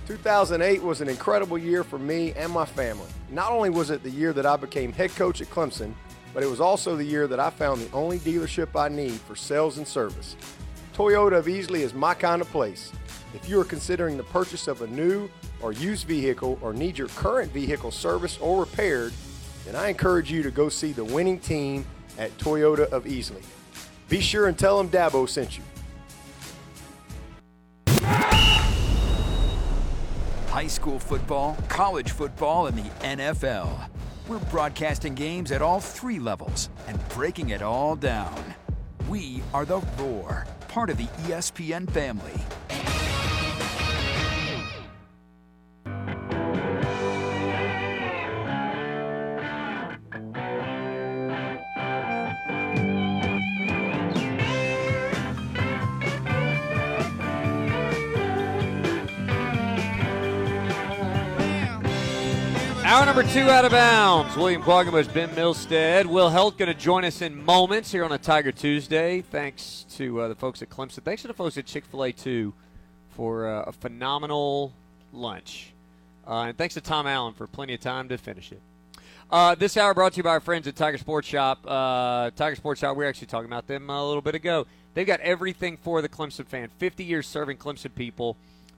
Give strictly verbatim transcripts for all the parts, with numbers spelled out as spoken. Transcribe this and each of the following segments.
two thousand eight was an incredible year for me and my family. Not only was it the year that I became head coach at Clemson, but it was also the year that I found the only dealership I need for sales and service. Toyota of Easley is my kind of place. If you are considering the purchase of a new or used vehicle or need your current vehicle serviced or repaired, then I encourage you to go see the winning team at Toyota of Easley. Be sure and tell them Dabo sent you. High school football, college football, and the N F L. We're broadcasting games at all three levels and breaking it all down. We are The Roar, part of the E S P N family. Hour number two out of bounds. William Quaggenbush, Ben Milstead. Will Helt going to join us in moments here on a Tiger Tuesday. Thanks to uh, the folks at Clemson. Thanks to the folks at Chick-fil-A, too, for uh, a phenomenal lunch. Uh, and thanks to Tom Allen for plenty of time to finish it. Uh, this hour brought to you by our friends at Tiger Sports Shop. Uh, Tiger Sports Shop, we were actually talking about them a little bit ago. They've got everything for the Clemson fan. fifty years serving Clemson people.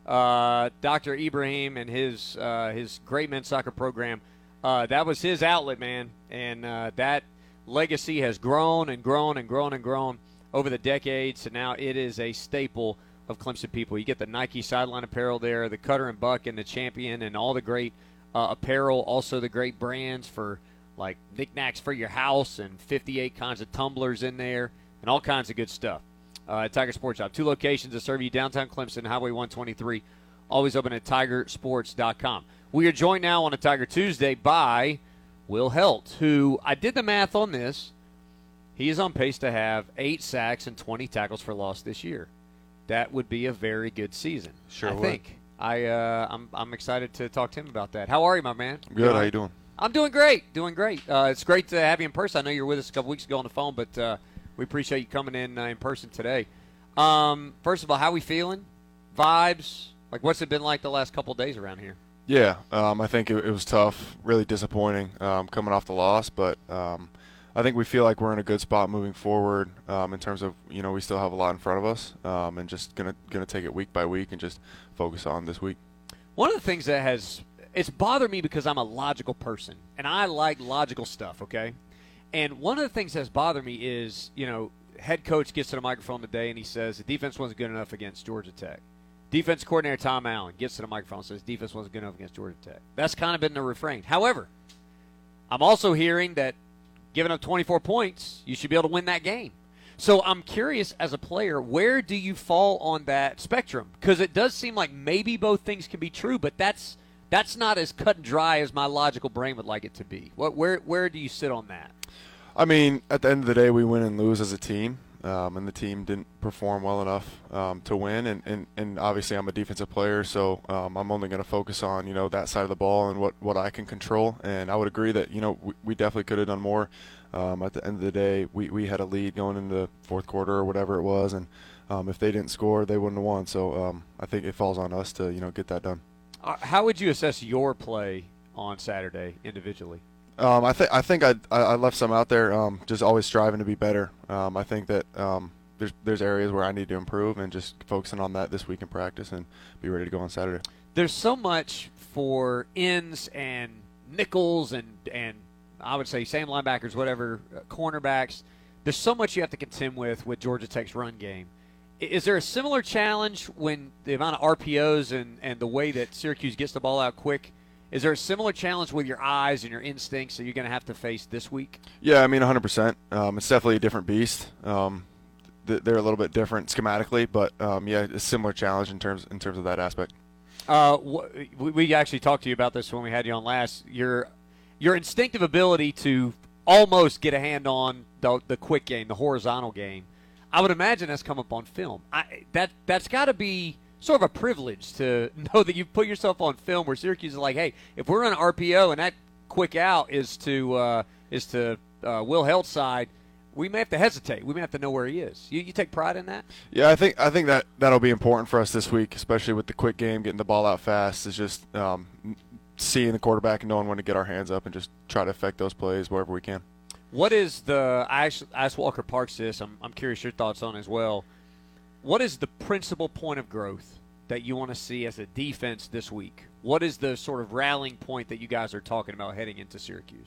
Uh, Doctor Ibrahim and his uh, his great men's soccer program, uh, that was his outlet, man. And uh, that legacy has grown and grown and grown and grown over the decades, and now it is a staple of Clemson people. You get the Nike sideline apparel there, the Cutter and Buck and the Champion and all the great uh, apparel, also the great brands for like knickknacks for your house and fifty-eight kinds of tumblers in there and all kinds of good stuff. Uh, at Tiger Sports Shop. Two locations to serve you, downtown Clemson, Highway one twenty-three, always open at tiger sports dot com. We are joined now on a Tiger Tuesday by Will Helt, who, I did the math on this, he is on pace to have eight sacks and twenty tackles for loss this year. That would be a very good season. Sure I would. think. I, uh, I'm, I'm excited to talk to him about that. How are you, my man? Good. How you doing? I'm doing great. Doing great. Uh, it's great to have you in person. I know you were with us a couple weeks ago on the phone, but uh, we appreciate you coming in uh, in person today. Um, first of all, how we feeling? Vibes? Like, what's it been like the last couple of days around here? Yeah, um, I think it, it was tough, really disappointing um, coming off the loss, but um, I think we feel like we're in a good spot moving forward um, in terms of, you know, we still have a lot in front of us um, and just gonna gonna take it week by week and just focus on this week. One of the things that has it's bothered me because I'm a logical person and I like logical stuff. Okay. And one of the things that's bothered me is, you know, head coach gets to the microphone today and he says the defense wasn't good enough against Georgia Tech. Defense coordinator Tom Allen gets to the microphone and says defense wasn't good enough against Georgia Tech. That's kind of been the refrain. However, I'm also hearing that giving up twenty-four points, you should be able to win that game. So I'm curious, as a player, where do you fall on that spectrum? Because it does seem like maybe both things can be true, but that's that's not as cut and dry as my logical brain would like it to be. What, where where do you sit on that? I mean, at the end of the day, we win and lose as a team, um, and the team didn't perform well enough um, to win. And, and, and obviously, I'm a defensive player, so um, I'm only going to focus on, you know, that side of the ball and what, what I can control. And I would agree that, you know, we, we definitely could have done more. Um, at the end of the day, we, we had a lead going into the fourth quarter or whatever it was, and um, if they didn't score, they wouldn't have won. So um, I think it falls on us to, you know, get that done. Uh, how would you assess your play on Saturday individually? Um, I think I think I I left some out there. Um, just always striving to be better. Um, I think that um, there's there's areas where I need to improve, and just focusing on that this week in practice and be ready to go on Saturday. There's so much for ends and nickels and and I would say same linebackers, whatever, uh, cornerbacks. There's so much you have to contend with with Georgia Tech's run game. I, is there a similar challenge when the amount of R P Os and and the way that Syracuse gets the ball out quick? Is there a similar challenge with your eyes and your instincts that you're going to have to face this week? Yeah, I mean, one hundred percent. Um, it's definitely a different beast. Um, th- they're a little bit different schematically, but um, yeah, a similar challenge in terms in terms of that aspect. Uh, wh- we actually talked to you about this when we had you on last. Your your instinctive ability to almost get a hand on the, the quick game, the horizontal game, I would imagine that's come up on film. I, that that's got to be sort of a privilege to know that you put yourself on film where Syracuse is like, hey, if we're on an R P O and that quick out is to uh, is to uh, Will Helt's side, we may have to hesitate. We may have to know where he is. You, you take pride in that? Yeah, I think I think that that'll be important for us this week, especially with the quick game, getting the ball out fast. Is just um, seeing the quarterback and knowing when to get our hands up and just try to affect those plays wherever we can. What is the – I asked, I asked Walker Parks this. I'm, I'm curious your thoughts on it as well. What is the principal point of growth that you want to see as a defense this week? What is the sort of rallying point that you guys are talking about heading into Syracuse?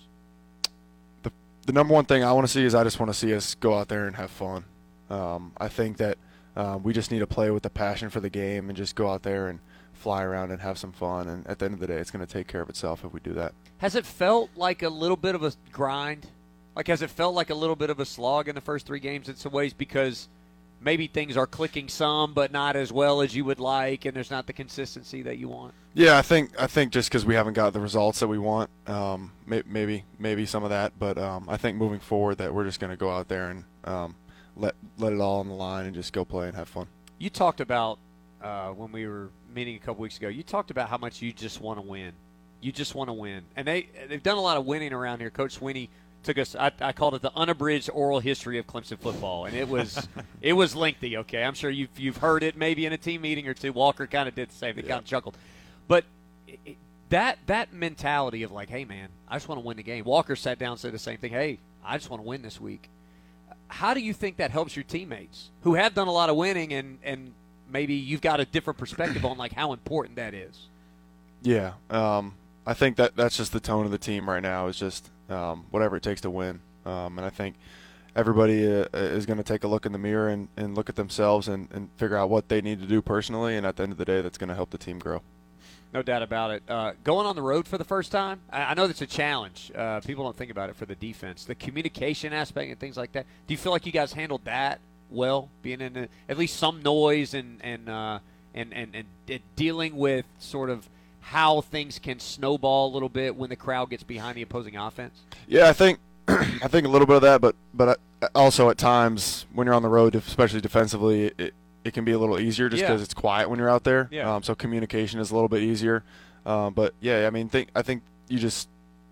The, the number one thing I want to see is I just want to see us go out there and have fun. Um, I think that uh, we just need to play with the passion for the game and just go out there and fly around and have some fun. And at the end of the day, it's going to take care of itself if we do that. Has it felt like a little bit of a grind? Like, has it felt like a little bit of a slog in the first three games in some ways because maybe things are clicking some but not as well as you would like and there's not the consistency that you want? Yeah, I think I think just because we haven't got the results that we want, um, may, maybe maybe some of that. But um, I think moving forward that we're just going to go out there and um, let let it all on the line and just go play and have fun. You talked about, uh, when we were meeting a couple weeks ago, you talked about how much you just want to win. You just want to win. And they, they've done a lot of winning around here. Coach Sweeney took us. I, I called it the unabridged oral history of Clemson football, and it was it was lengthy. Okay, I'm sure you've you've heard it maybe in a team meeting or two. Walker kind of did the same. They yeah. kind of chuckled, but it, that that mentality of like, hey man, I just want to win the game. Walker sat down and said the same thing. Hey, I just want to win this week. How do you think that helps your teammates who have done a lot of winning, and and maybe you've got a different perspective on like how important that is? Yeah, um, I think that that's just the tone of the team right now. Is just. Um, whatever it takes to win. Um, and I think everybody uh, is going to take a look in the mirror and, and look at themselves and, and figure out what they need to do personally, and at the end of the day, that's going to help the team grow. No doubt about it. Uh, going on the road for the first time, I, I know that's a challenge. Uh, people don't think about it for the defense. The communication aspect and things like that. Do you feel like you guys handled that well, being in a, at least some noise and, and, uh, and, and, and, and dealing with sort of how things can snowball a little bit when the crowd gets behind the opposing offense? Yeah, I think I think a little bit of that, but but also at times when you're on the road, especially defensively, it, it can be a little easier just because yeah. it's quiet when you're out there. Yeah. Um, so communication is a little bit easier. Um, but yeah, I mean, think I think you just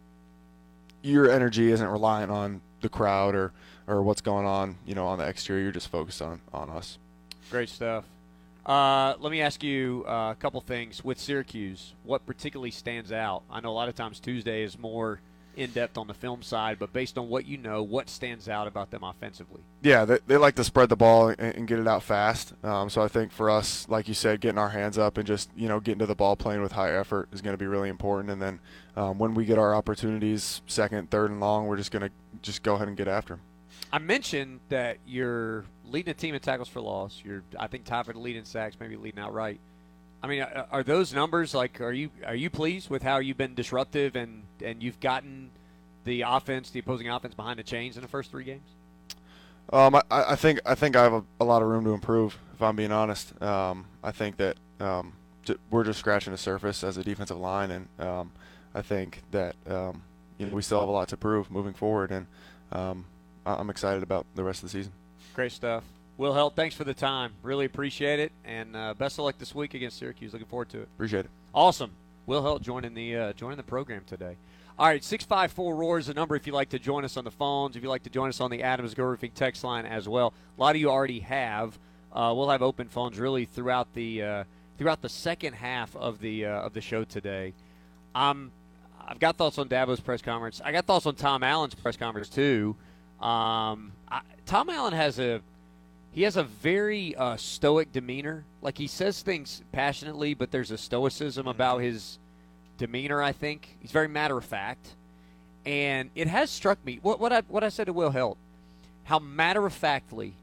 your energy isn't reliant on the crowd or or what's going on, you know, on the exterior. You're just focused on on us. Great stuff. Uh, let me ask you uh, a couple things. With Syracuse, what particularly stands out? I know a lot of times Tuesday is more in-depth on the film side, but based on what you know, what stands out about them offensively? Yeah, they, they like to spread the ball and, and get it out fast. Um, so I think for us, like you said, getting our hands up and just, you know, getting to the ball playing with high effort is going to be really important. And then um, when we get our opportunities, second, third, and long, we're just going to just go ahead and get after them. I mentioned that you're leading a team in tackles for loss. You're, I think, tied for the lead in sacks, maybe leading outright. I mean, are those numbers like? Are you are you pleased with how you've been disruptive and, and you've gotten the offense, the opposing offense, behind the chains in the first three games? Um, I, I think I think I have a, a lot of room to improve. If I'm being honest, um, I think that um, j- we're just scratching the surface as a defensive line, and um, I think that um, you know we still have a lot to prove moving forward, and um, I'm excited about the rest of the season. Great stuff. Will Helt, thanks for the time. Really appreciate it, and uh, best of luck this week against Syracuse. Looking forward to it. Appreciate it. Awesome. Will Helt joining the uh, joining the program today. All right, six five four ROAR is the number if you'd like to join us on the phones, if you'd like to join us on the Adams Go Roofing text line as well. A lot of you already have. Uh, we'll have open phones really throughout the uh, throughout the second half of the uh, of the show today. Um, I've got thoughts on Dabo's press conference. I got thoughts on Tom Allen's press conference too. Um, I, Tom Allen has a he has a very uh, stoic demeanor. Like, he says things passionately, but there's a stoicism about his demeanor, I think. He's very matter-of-fact. And it has struck me, what, what, I, what I said to Will Helt, how matter-of-factly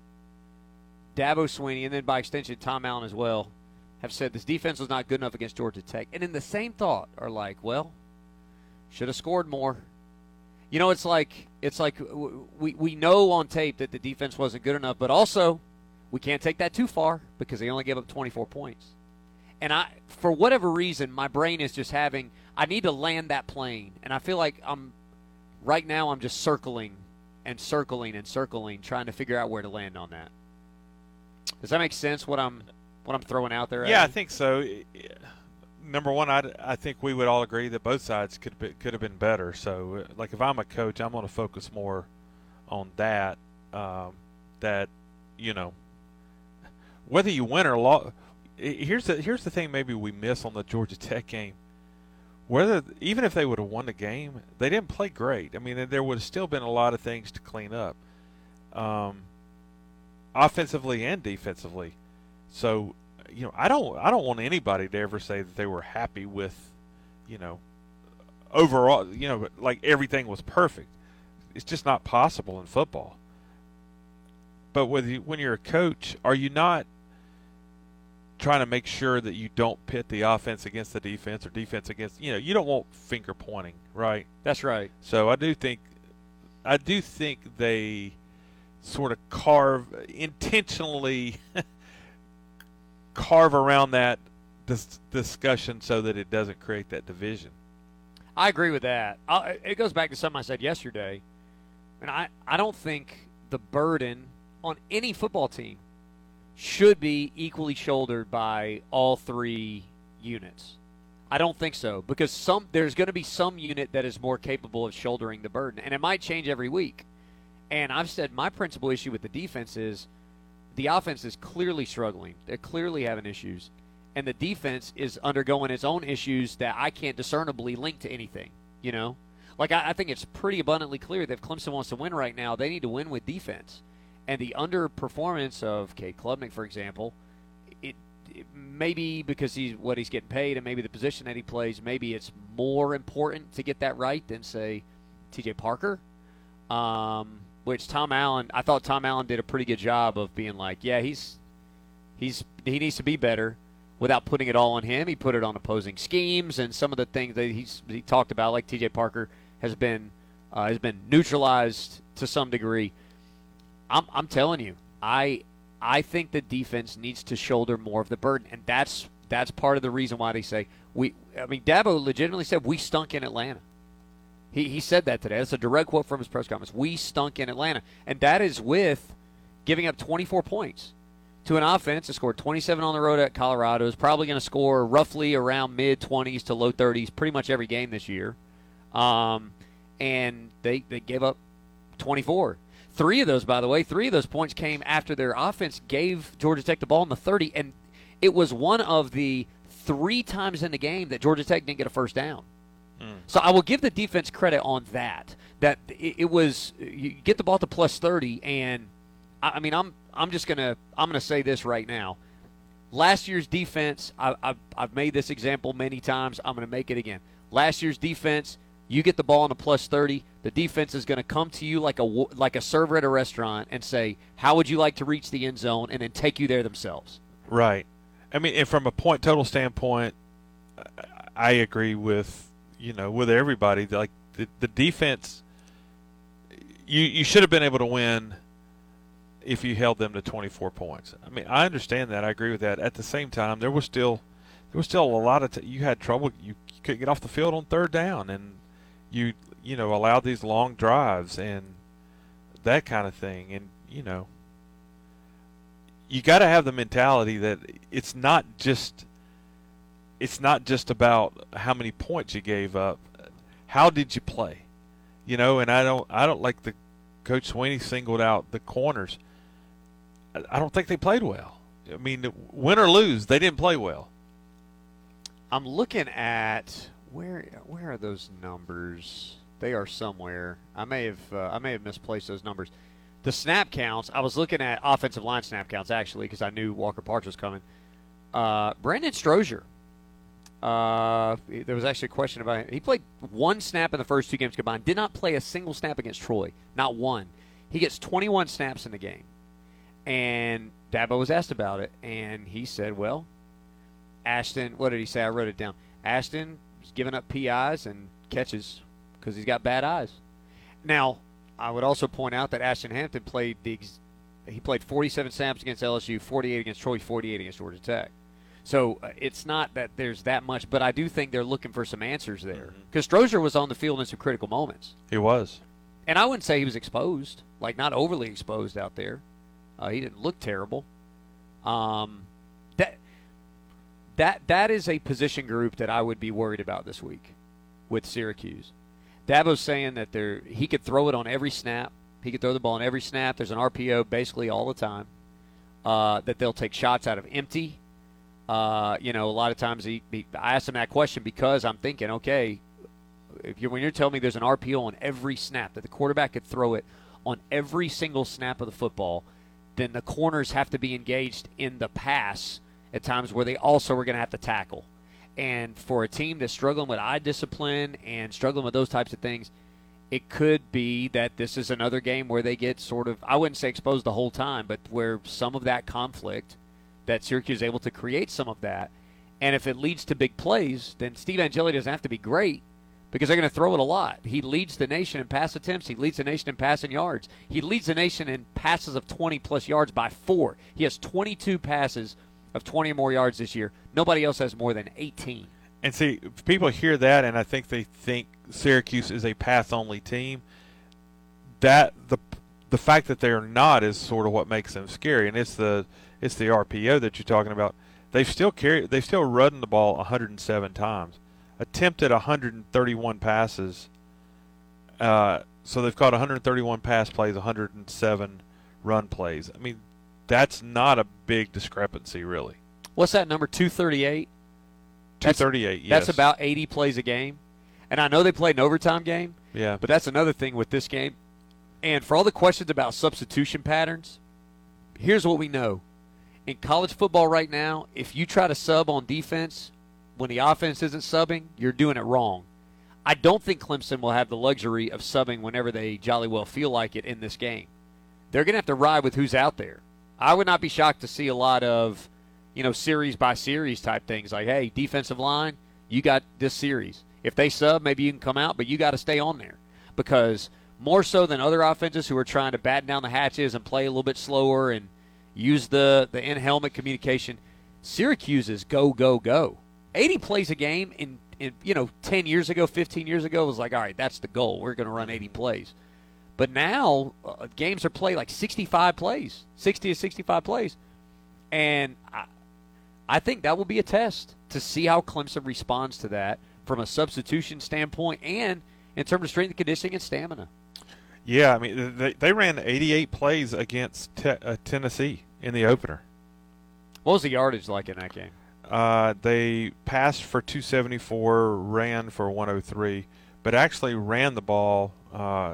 Dabo Swinney, and then by extension Tom Allen as well, have said this defense was not good enough against Georgia Tech. And in the same thought are like, well, should have scored more. You know, it's like it's like we, we know on tape that the defense wasn't good enough, but also we can't take that too far because they only gave up twenty-four points. And I, for whatever reason, my brain is just having, I need to land that plane. And I feel like I'm, right now I'm just circling and circling and circling, trying to figure out where to land on that. Does that make sense, what I'm what I'm throwing out there? Yeah, Adam? I think so. Number one, I, I think we would all agree that both sides could be, could have been better. So, like, if I'm a coach, I'm going to focus more on that um, that, you know, whether you win or lose, here's the here's the thing maybe we miss on the Georgia Tech game. Whether even if they would have won the game, they didn't play great. I mean, there would have still been a lot of things to clean up, um, offensively and defensively. So, you know, I don't I don't want anybody to ever say that they were happy with, you know, overall, you know, like everything was perfect. It's just not possible in football. But with you, when you're a coach, are you not trying to make sure that you don't pit the offense against the defense or defense against, you know, you don't want finger pointing, right? That's right. So I do think I do think they sort of carve intentionally carve around that dis- discussion so that it doesn't create that division. I agree with that. I, it goes back to something I said yesterday. And I, I don't think the burden on any football team should be equally shouldered by all three units. I don't think so, because some there's going to be some unit that is more capable of shouldering the burden, and it might change every week. And I've said my principal issue with the defense is the offense is clearly struggling. They're clearly having issues. And the defense is undergoing its own issues that I can't discernibly link to anything, you know? Like, I, I think it's pretty abundantly clear that if Clemson wants to win right now, they need to win with defense. And the underperformance of Cade Klubnik, for example, it, it maybe because he's what he's getting paid and maybe the position that he plays, maybe it's more important to get that right than, say, T J Parker. Um, which Tom Allen, I thought Tom Allen did a pretty good job of being like, yeah, he's he's he needs to be better without putting it all on him. He put it on opposing schemes and some of the things that he's he talked about, like T J Parker has been uh, has been neutralized to some degree. I'm I'm telling you, I I think the defense needs to shoulder more of the burden, and that's that's part of the reason why they say we. I mean, Dabo legitimately said we stunk in Atlanta. He he said that today. That's a direct quote from his press conference. We stunk in Atlanta, and that is with giving up twenty-four points to an offense that scored twenty-seven on the road at Colorado. Is probably going to score roughly around mid twenties to low thirties pretty much every game this year, um, and they they gave up twenty-four. Three of those, by the way, three of those points came after their offense gave Georgia Tech the ball in the thirty, and it was one of the three times in the game that Georgia Tech didn't get a first down. Mm. So I will give the defense credit on that. That it, it was you get the ball to plus thirty, and I, I mean I'm I'm just gonna I'm gonna say this right now. Last year's defense, I, I've I've made this example many times. I'm gonna make it again. Last year's defense. You get the ball on a plus thirty, the defense is going to come to you like a like a server at a restaurant and say, how would you like to reach the end zone, and then take you there themselves. Right. I mean, and from a point total standpoint, I agree with, you know, with everybody. Like the, the defense, you, you should have been able to win if you held them to twenty-four points. I mean, I understand that. I agree with that. At the same time, there was still there was still a lot of t- – you had trouble. You, you couldn't get off the field on third down, and – you you know allow these long drives and that kind of thing, and you know you got to have the mentality that it's not just it's not just about how many points you gave up. How did you play? You know, and I don't I don't like the Coach Sweeney singled out the corners. I don't think they played well. I mean, win or lose, they didn't play well. I'm looking at. Where where are those numbers? They are somewhere. I may have uh, I may have misplaced those numbers. The snap counts. I was looking at offensive line snap counts actually because I knew Walker Parks was coming. Uh, Brandon Strozier. Uh, there was actually a question about him. He played one snap in the first two games combined. Did not play a single snap against Troy. Not one. He gets twenty-one snaps in the game. And Dabo was asked about it, and he said, "Well, Ashton. What did he say? I wrote it down. Ashton." Giving up P Is and catches because he's got bad eyes. Now, I would also point out that Ashton Hampton played the he played forty-seven snaps against L S U, forty-eight against Troy, forty-eight against Georgia Tech. So uh, it's not that there's that much, but I do think they're looking for some answers there because mm-hmm. Strozier was on the field in some critical moments. He was, and I wouldn't say he was exposed, like not overly exposed out there. Uh, he didn't look terrible. Um, that. That that is a position group that I would be worried about this week with Syracuse. Dabo's saying that there he could throw it on every snap. He could throw the ball on every snap. There's an R P O basically all the time. Uh, that they'll take shots out of empty. Uh, you know, a lot of times he, he, I asked him that question because I'm thinking, okay, if you're, when you're telling me there's an R P O on every snap, that the quarterback could throw it on every single snap of the football, then the corners have to be engaged in the pass at times where they also are going to have to tackle. And for a team that's struggling with eye discipline and struggling with those types of things, it could be that this is another game where they get sort of, I wouldn't say exposed the whole time, but where some of that conflict, that Syracuse is able to create some of that. And if it leads to big plays, then Steve Angeli doesn't have to be great because they're going to throw it a lot. He leads the nation in pass attempts. He leads the nation in passing yards. He leads the nation in passes of twenty-plus yards by four. He has twenty-two passes of twenty or more yards this year. Nobody else has more than eighteen. And see, people hear that, and I think they think Syracuse is a pass-only team. That the the fact that they're not is sort of what makes them scary, and it's the it's the R P O that you're talking about. They've still carried, they've still run the ball one hundred seven times, attempted one hundred thirty-one passes. Uh, so they've caught one hundred thirty-one pass plays, one hundred seven run plays. I mean, that's not a big discrepancy, really. What's that number? two thirty-eight. two thirty-eight, yes. That's about eighty plays a game. And I know they played an overtime game. Yeah. But that's another thing with this game. And for all the questions about substitution patterns, here's what we know. In college football right now, if you try to sub on defense when the offense isn't subbing, you're doing it wrong. I don't think Clemson will have the luxury of subbing whenever they jolly well feel like it in this game. They're going to have to ride with who's out there. I would not be shocked to see a lot of, you know, series by series type things like, hey, defensive line, you got this series. If they sub, maybe you can come out, but you got to stay on there. Because more so than other offenses who are trying to batten down the hatches and play a little bit slower and use the, the in-helmet communication, Syracuse is go, go, go. eighty plays a game in, in, you know, ten years ago, fifteen years ago, was like, all right, that's the goal. We're going to run eighty plays. But now uh, games are played like sixty-five plays, sixty to sixty-five plays. And I, I think that will be a test to see how Clemson responds to that from a substitution standpoint and in terms of strength and conditioning and stamina. Yeah, I mean, they, they ran eighty-eight plays against te- uh, Tennessee in the opener. What was the yardage like in that game? Uh, they passed for two seventy-four, ran for one oh three, but actually ran the ball, uh,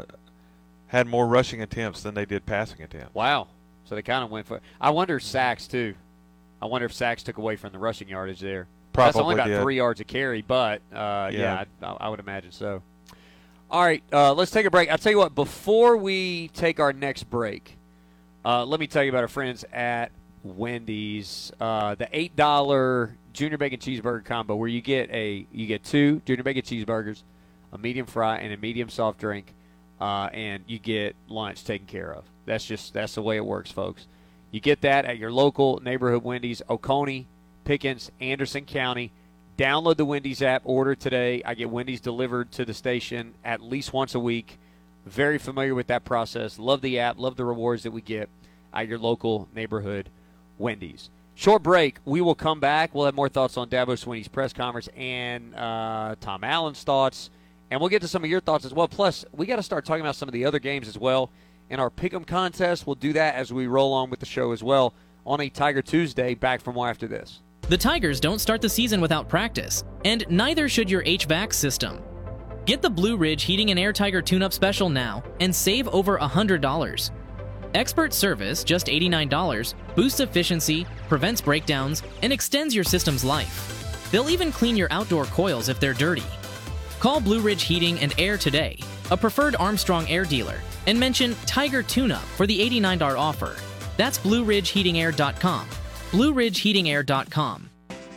had more rushing attempts than they did passing attempts. Wow. So they kind of went for it. I wonder if sacks, too. I wonder if sacks took away from the rushing yardage there. Probably That's only about did. three yards a carry, but, uh, yeah, Yeah. I, I would imagine so. All right, uh, let's take a break. I'll tell you what, before we take our next break, uh, let me tell you about our friends at Wendy's. Uh, the eight dollar Junior Bacon Cheeseburger Combo, where you get a you get two Junior Bacon Cheeseburgers, a medium fry, and a medium soft drink, uh, and you get lunch taken care of. That's just that's the way it works, folks. You get that at your local neighborhood Wendy's, Oconee, Pickens, Anderson County. Download the Wendy's app, order today. I get Wendy's delivered to the station at least once a week. Very familiar with that process. Love the app, love the rewards that we get at your local neighborhood Wendy's. Short break. We will come back. We'll have more thoughts on Dabo Swinney's press conference and uh, Tom Allen's thoughts. And we'll get to some of your thoughts as well. Plus, we got to start talking about some of the other games as well. In our Pick'em contest, we'll do that as we roll on with the show as well on a Tiger Tuesday. Back for more after this. The Tigers don't start the season without practice, and neither should your H V A C system. Get the Blue Ridge Heating and Air Tiger Tune-Up Special now and save over one hundred dollars. Expert service, just eighty-nine dollars, boosts efficiency, prevents breakdowns, and extends your system's life. They'll even clean your outdoor coils if they're dirty. Call Blue Ridge Heating and Air today, a preferred Armstrong Air dealer, and mention Tiger Tune-Up for the eighty-nine dollars offer. That's blue ridge heating air dot com. blue ridge heating air dot com.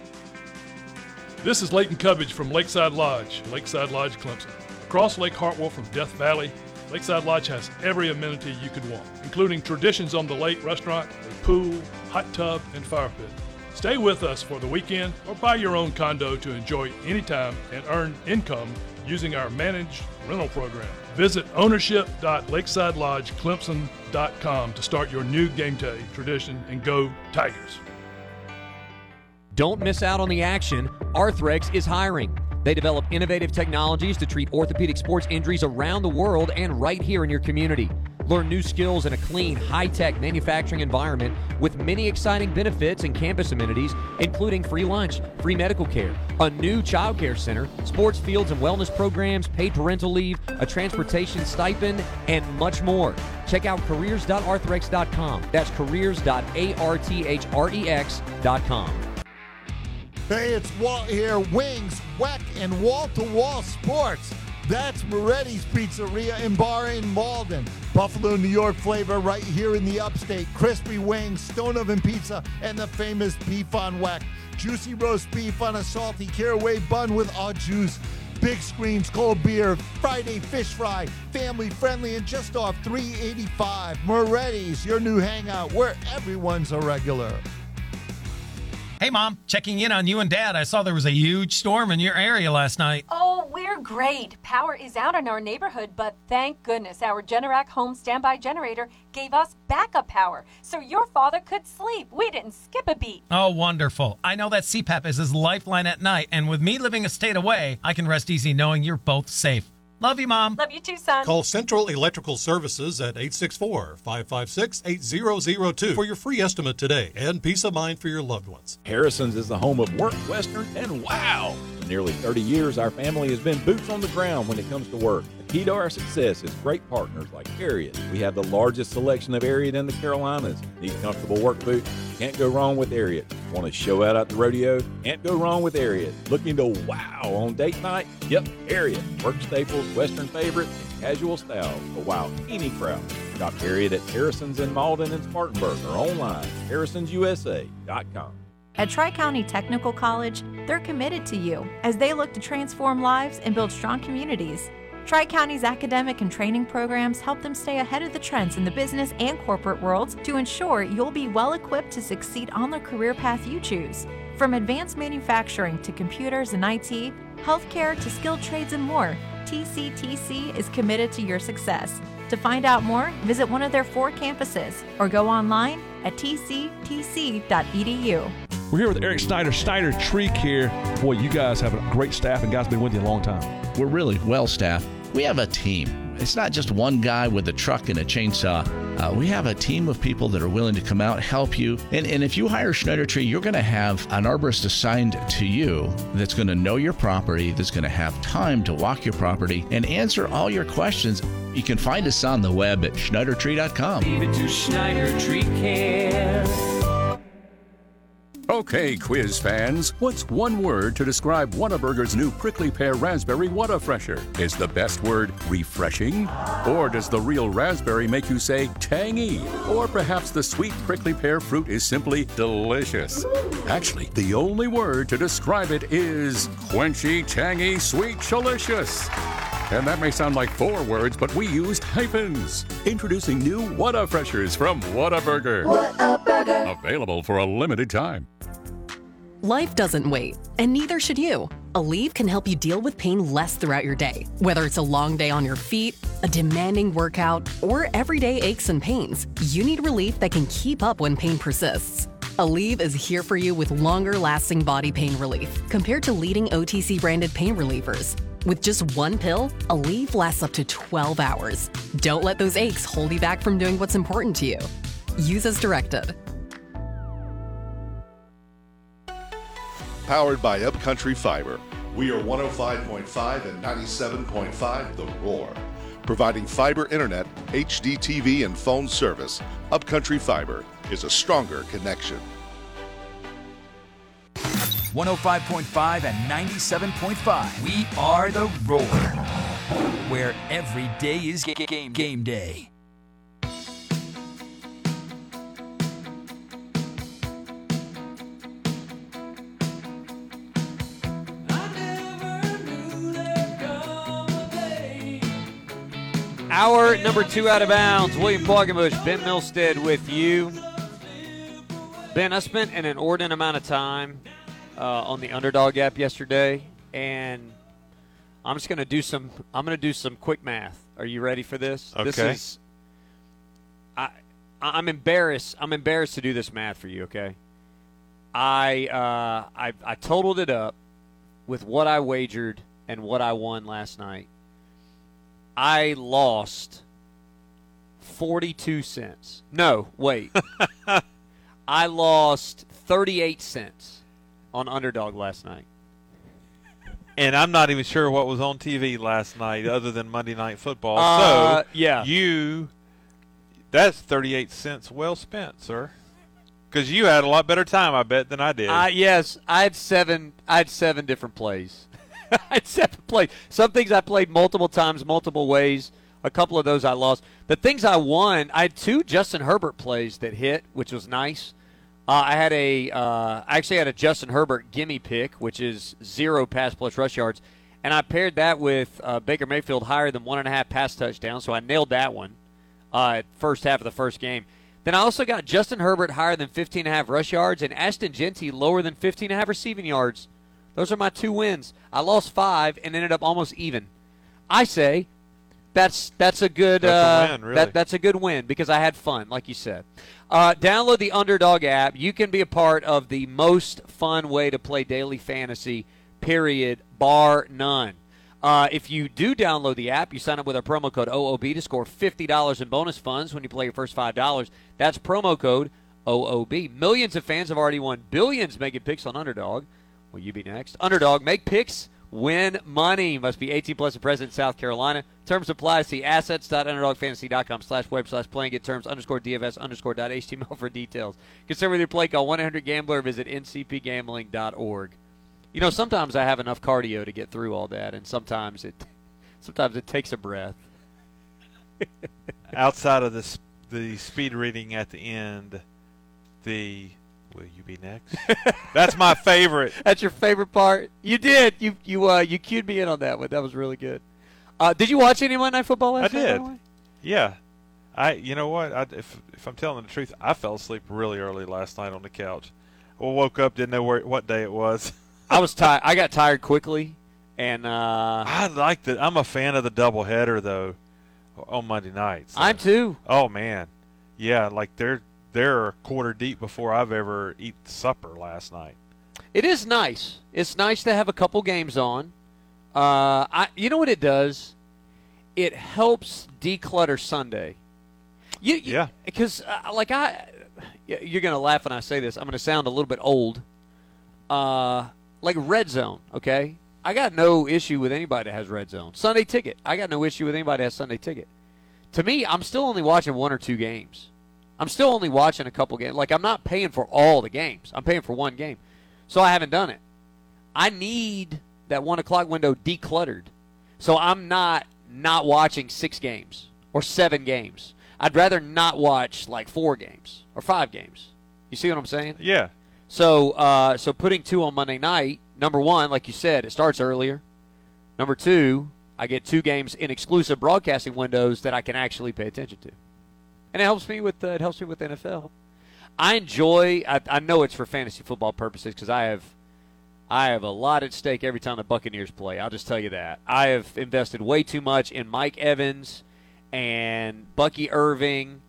This is Leighton Cubbage from Lakeside Lodge, Lakeside Lodge, Clemson. Across Lake Hartwell from Death Valley, Lakeside Lodge has every amenity you could want, including Traditions on the Lake restaurant, a pool, hot tub, and fire pit. Stay with us for the weekend or buy your own condo to enjoy anytime and earn income using our managed rental program. Visit ownership dot lakeside lodge clemson dot com to start your new game day tradition and go Tigers. Don't miss out on the action. Arthrex is hiring. They develop innovative technologies to treat orthopedic sports injuries around the world and right here in your community. Learn new skills in a clean, high-tech manufacturing environment with many exciting benefits and campus amenities, including free lunch, free medical care, a new child care center, sports fields and wellness programs, paid parental leave, a transportation stipend, and much more. Check out careers dot arthrex dot com. That's careers dot arthrex dot com. Hey, it's Walt here. Wings, Weck, and wall-to-wall sports. That's Moretti's Pizzeria and Bar in Malden. Buffalo, New York flavor right here in the upstate. Crispy wings, stone oven pizza, and the famous beef on weck. Juicy roast beef on a salty caraway bun with au juice. Big screens, cold beer, Friday fish fry, family friendly, and just off three eighty-five. Moretti's, your new hangout where everyone's a regular. Hey, Mom, checking in on you and Dad. I saw there was a huge storm in your area last night. Oh, we're great. Power is out in our neighborhood, but thank goodness our Generac home standby generator gave us backup power, so your father could sleep. We didn't skip a beat. Oh, wonderful. I know that C PAP is his lifeline at night, and with me living a state away, I can rest easy knowing you're both safe. Love you, Mom. Love you too, son. Call Central Electrical Services at eight six four, five five six, eight zero zero two for your free estimate today and peace of mind for your loved ones. Harrison's is the home of Work Western, and wow! For nearly thirty years, our family has been boots on the ground when it comes to work. The key to our success is great partners like Ariat. We have the largest selection of Ariat in the Carolinas. Need comfortable work boots? Can't go wrong with Ariat. Want to show out at the rodeo? Can't go wrong with Ariat. Looking to wow on date night? Yep, Ariat. Work staples, Western favorites, and casual styles to wow any crowd. Shop Ariat at Harrison's in Malden and Spartanburg or online, harrisons u s a dot com. At Tri-County Technical College, they're committed to you as they look to transform lives and build strong communities. Tri-County's academic and training programs help them stay ahead of the trends in the business and corporate worlds to ensure you'll be well equipped to succeed on the career path you choose. From advanced manufacturing to computers and I T, healthcare to skilled trades and more, T C T C is committed to your success. To find out more, visit one of their four campuses or go online at t c t c dot e d u. We're here with Eric Snyder, Snyder Tree Care. Boy, you guys have a great staff and guys been with you a long time. We're really well staffed. We have a team. It's not just one guy with a truck and a chainsaw. Uh, we have a team of people that are willing to come out, help you. And, and if you hire Schneider Tree, you're going to have an arborist assigned to you that's going to know your property, that's going to have time to walk your property and answer all your questions. You can find us on the web at schneider tree dot com. Leave it to Schneider Tree Care. Okay, quiz fans, what's one word to describe Whataburger's new Prickly Pear Raspberry Whata-Fresher? Is the best word refreshing? Or does the real raspberry make you say tangy? Or perhaps the sweet prickly pear fruit is simply delicious? Actually, the only word to describe it is quenchy, tangy, sweet, shalicious. And that may sound like four words, but we used hyphens. Introducing new Whata-Freshers from Whataburger. Whataburger. Available for a limited time. Life doesn't wait, and neither should you. Aleve can help you deal with pain less throughout your day. Whether it's a long day on your feet, a demanding workout, or everyday aches and pains, you need relief that can keep up when pain persists. Aleve is here for you with longer-lasting body pain relief compared to leading O T C-branded pain relievers. With just one pill, Aleve lasts up to twelve hours. Don't let those aches hold you back from doing what's important to you. Use as directed. Powered by Upcountry Fiber. We are one oh five point five and ninety-seven point five The Roar. Providing fiber internet, H D T V, and phone service, Upcountry Fiber is a stronger connection. one oh five point five and ninety-seven point five. We are The Roar, where every day is game, game day. Hour number two out of bounds. William Quaggenbush, Ben Milstead with you. Ben, I spent an inordinate amount of time uh, on the Underdog app yesterday, and I'm just going to do some. I'm going to do some quick math. Are you ready for this? Okay. This is. I. I'm embarrassed. I'm embarrassed to do this math for you. Okay. I uh, I I totaled it up with what I wagered and what I won last night. I lost forty-two cents. No, wait. I lost thirty-eight cents on Underdog last night. And I'm not even sure what was on T V last night other than Monday Night Football. Uh, so, yeah. you, that's thirty-eight cents well spent, sir. Because you had a lot better time, I bet, than I did. Uh, yes, I had seven. I had seven different plays. I had seven plays. Some things I played multiple times, multiple ways. A couple of those I lost. The things I won, I had two Justin Herbert plays that hit, which was nice. Uh, I had a, uh, I actually had a Justin Herbert gimme pick, which is zero pass plus rush yards, and I paired that with uh, Baker Mayfield higher than one and a half pass touchdowns, so I nailed that one uh, first half of the first game. Then I also got Justin Herbert higher than fifteen and a half rush yards and Ashton Genty lower than fifteen and a half receiving yards. Those are my two wins. I lost five and ended up almost even. I say that's that's a good that's uh, a win, really. that, that's a good win because I had fun, like you said. Uh, download the Underdog app. You can be a part of the most fun way to play daily fantasy, period, bar none. Uh, if you do download the app, you sign up with our promo code O O B to score fifty dollars in bonus funds when you play your first five dollars. That's promo code O O B. Millions of fans have already won billions making picks on Underdog. Will you be next? Underdog, make picks, win money. Must be eighteen plus and present in South Carolina. Terms apply. See assets.underdogfantasy.com slash web slash playing. Get terms underscore DFS underscore dot html for details. Consider with your play, call one eight hundred gambler. Visit n c p gambling dot org. You know, sometimes I have enough cardio to get through all that, and sometimes it sometimes it takes a breath. Outside of the, the speed reading at the end, the... Will you be next? That's my favorite. That's your favorite part? You did. You you uh you cued me in on that one. That was really good. Uh, did you watch any Monday Night Football last I night? did. By the way? Yeah. I. You know what? I, if if I'm telling the truth, I fell asleep really early last night on the couch. Well, woke up, didn't know where what day it was. I was tired. I got tired quickly, and uh, I like the. I'm a fan of the doubleheader though, on Monday nights. I'm too. Oh man, yeah. Like they're. They're a quarter deep before I've ever eaten supper last night. It is nice. It's nice to have a couple games on. Uh, I, you know what it does? It helps declutter Sunday. You, you, yeah. Because, uh, like, I, you're going to laugh when I say this. I'm going to sound a little bit old. Uh, like Red Zone, okay? I got no issue with anybody that has Red Zone. Sunday Ticket. I got no issue with anybody that has Sunday Ticket. To me, I'm still only watching one or two games. I'm still only watching a couple games. Like, I'm not paying for all the games. I'm paying for one game. So I haven't done it. I need that one o'clock window decluttered. So I'm not not watching six games or seven games. I'd rather not watch, like, four games or five games. You see what I'm saying? Yeah. So, uh, so putting two on Monday night, number one, like you said, it starts earlier. Number two, I get two games in exclusive broadcasting windows that I can actually pay attention to. And it helps me with uh, it helps me with the N F L. I enjoy. I, I know it's for fantasy football purposes because I have, I have a lot at stake every time the Buccaneers play. I'll just tell you that I have invested way too much in Mike Evans and Bucky Irving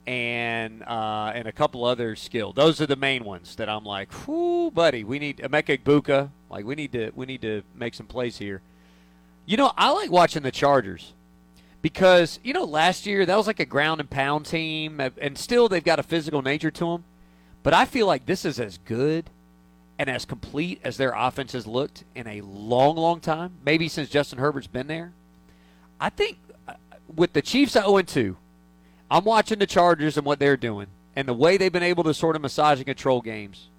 and uh, and a couple other skill. Those are the main ones that I'm like, whoo, buddy, we need Emeka Egbuka. Like we need to we need to make some plays here. You know, I like watching the Chargers. Because, you know, last year that was like a ground and pound team, and still they've got a physical nature to them. But I feel like this is as good and as complete as their offense has looked in a long, long time, maybe since Justin Herbert's been there. I think with the Chiefs at oh and two, I'm watching the Chargers and what they're doing and the way they've been able to sort of massage and control games.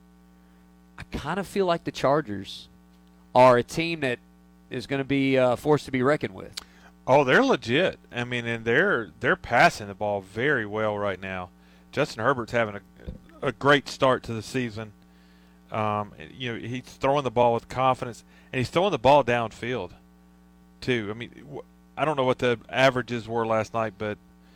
I kind of feel like the Chargers are a team that is going to be uh, forced to be reckoned with. Oh, they're legit. I mean, and they're they're passing the ball very well right now. Justin Herbert's having a a great start to the season. Um, you know, he's throwing the ball with confidence, and he's throwing the ball downfield, too. I mean, I don't know what the averages were last night, but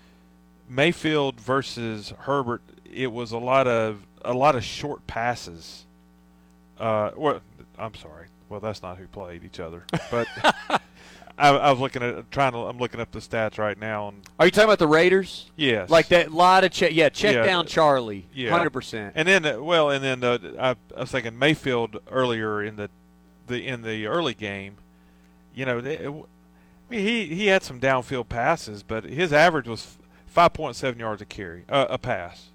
Mayfield versus Herbert, it was a lot of a lot of short passes. Uh, well, I'm sorry. Well, that's not who played each other, but. I, I was looking at trying to. I'm looking up the stats right now. And are you talking about the Raiders? Yes. Like that lot of check. Yeah, check yeah. down Charlie. Yeah, hundred percent. And then, uh, well, and then uh, I, I was thinking Mayfield earlier in the, the in the early game. You know, they, I mean, he he had some downfield passes, but his average was five point seven yards a carry, uh, a pass.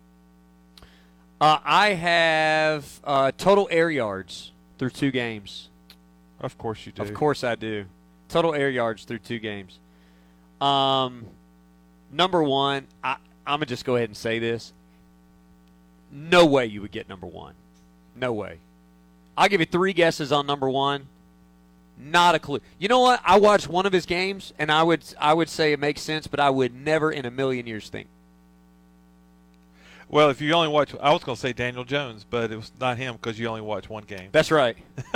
Uh, I have uh, total air yards through two games. Of course you do. Of course I do. Total air yards through two games. Um, number one, I, I'm going to just go ahead and say this. No way you would get number one. No way. I'll give you three guesses on number one. Not a clue. You know what? I watched one of his games, and I would I would say it makes sense, but I would never in a million years think. Well, if you only watch, I was going to say Daniel Jones, but it was not him because you only watched one game. That's right.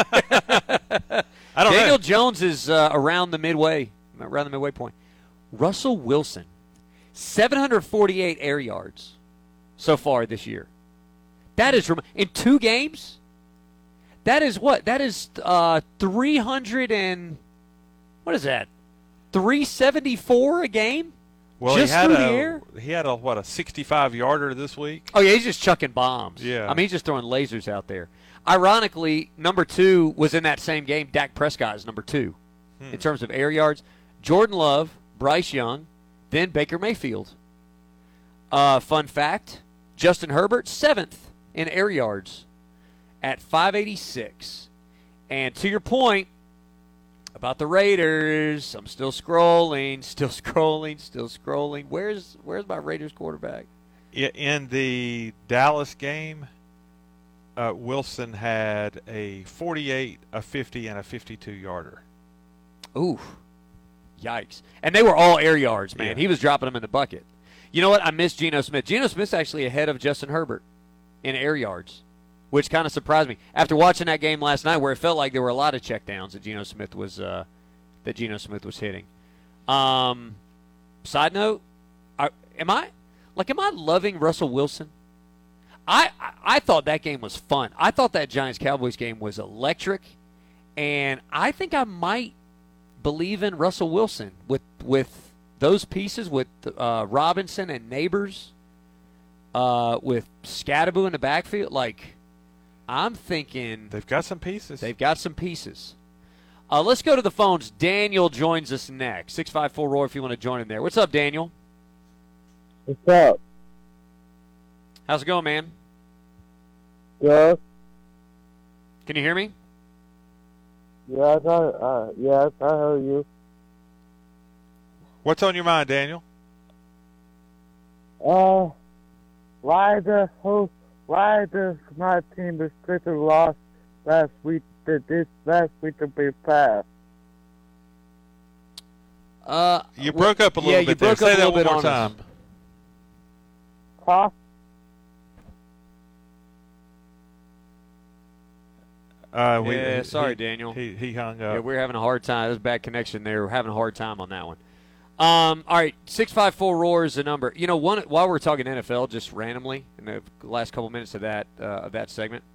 I don't Daniel know. Jones is uh, around the midway, around the midway point. Russell Wilson, seven hundred forty-eight air yards so far this year. That is in two games. That is what? That is uh, three hundred and what is that? three seventy-four a game. Well, just he had through a the air. he had a what a sixty-five yarder this week. Oh yeah, he's just chucking bombs. Yeah, I mean he's just throwing lasers out there. Ironically, number two was in that same game. Dak Prescott is number two Hmm. in terms of air yards. Jordan Love, Bryce Young, then Baker Mayfield. Uh, fun fact: Justin Herbert seventh in air yards at five eighty-six. And to your point about the Raiders, I'm still scrolling, still scrolling, still scrolling. Where's where's my Raiders quarterback? Yeah, in the Dallas game, uh, Wilson had a forty-eight, a fifty, and a fifty-two yarder. Ooh, yikes! And they were all air yards, man. Yeah. He was dropping them in the bucket. You know what? I miss Geno Smith. Geno Smith's actually ahead of Justin Herbert in air yards, which kind of surprised me after watching that game last night, where it felt like there were a lot of checkdowns that Geno Smith was uh, that Geno Smith was hitting. Um, side note, I, am I like am I loving Russell Wilson? I, I I thought that game was fun. I thought that Giants Cowboys game was electric, and I think I might believe in Russell Wilson with with those pieces with uh, Robinson and Neighbors, uh, with Scatterboo in the backfield. Like, I'm thinking they've got some pieces. They've got some pieces. Uh, let's go to the phones. Daniel joins us next. six five four Roar if you want to join him there. What's up, Daniel? What's up? How's it going, man? Good. Can you hear me? Yes, I, uh, yes, I heard you. What's on your mind, Daniel? Uh, why the whole, why does my team restricted lost last week? Did this last week to be passed? Uh, you broke up a little yeah, bit you there. broke Say up a that little one bit more on time. us. Uh, we, yeah, he- sorry, he- Daniel. He, he hung up. Yeah, we're having a hard time. There's a bad connection there. We're having a hard time on that one. Um, all right, six five four Roar is the number. You know, one while we're talking N F L, just randomly in the last couple minutes of that uh, of that segment.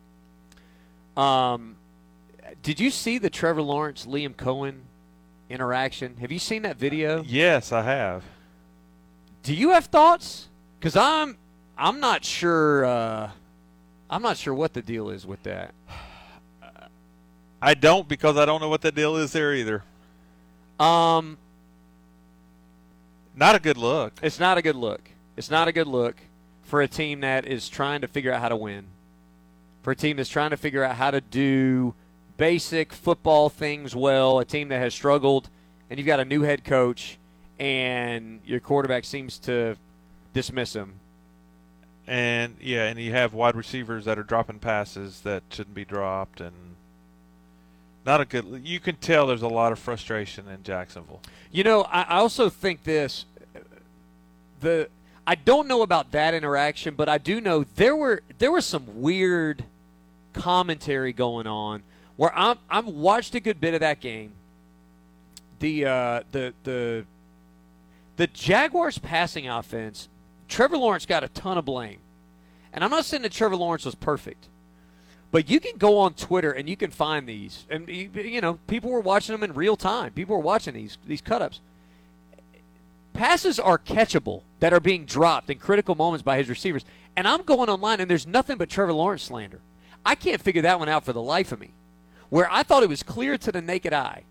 Um, did you see the Trevor Lawrence Liam Cohen interaction? Have you seen that video? Yes, I have. Do you have thoughts? Because I'm I'm not sure. Uh, I'm not sure what the deal is with that. I don't because I don't know what the deal is there either. Um, not a good look. It's not a good look. It's not a good look for a team that is trying to figure out how to win. For a team that's trying to figure out how to do basic football things well, a team that has struggled, and you've got a new head coach, and your quarterback seems to dismiss him. And yeah, and you have wide receivers that are dropping passes that shouldn't be dropped, and not a good. You can tell there's a lot of frustration in Jacksonville. You know, I I also think this. The I don't know about that interaction, but I do know there were there was some weird commentary going on where I'm I've watched a good bit of that game. The uh, the the the Jaguars passing offense, Trevor Lawrence got a ton of blame, and I'm not saying that Trevor Lawrence was perfect. But you can go on Twitter and you can find these, and you, you know people were watching them in real time. People were watching these these cut-ups. Passes are catchable that are being dropped in critical moments by his receivers, and I'm going online and there's nothing but Trevor Lawrence slander. I can't figure that one out for the life of me. Where I thought it was clear to the naked eye